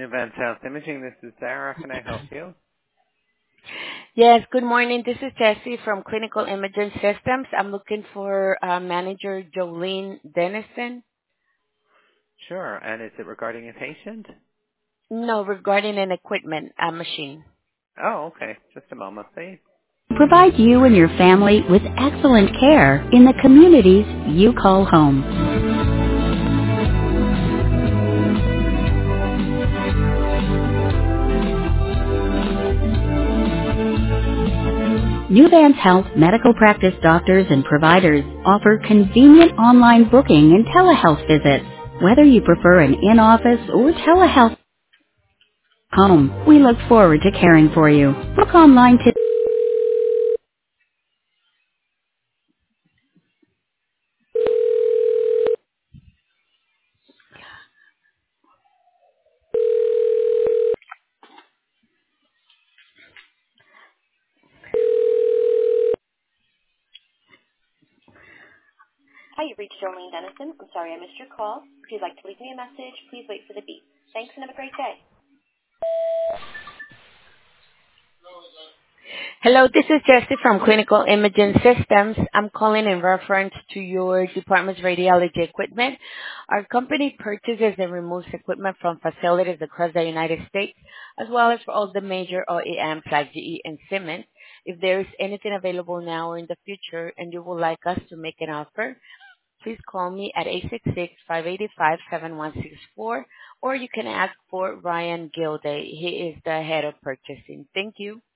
Advanced Health Imaging, this is Sarah. Can I help you? Yes, good morning. This is Jessie from Clinical Imaging Systems. I'm looking for Manager Jolene Dennison. Sure. And is it regarding a patient? No, regarding an equipment machine. Oh, okay. Just a moment, please. Provide you and your family with excellent care in the communities you call home. Newvance Health medical practice doctors and providers offer convenient online booking and telehealth visits. Whether you prefer an in-office or telehealth home, we look forward to caring for you. Book online today. Hi, you've reached Jolene Dennison. I'm sorry I missed your call. If you'd like to leave me a message, please wait for the beep. Thanks and have a great day. Hello, this is Jessie from Clinical Imaging Systems. I'm calling in reference to your department's radiology equipment. Our company purchases and removes equipment from facilities across the United States, as well as for all the major OEMs like GE and Siemens. If there is anything available now or in the future and you would like us to make an offer, please call me at 866-585-7164, or you can ask for Ryan Gilday. He is the head of purchasing. Thank you.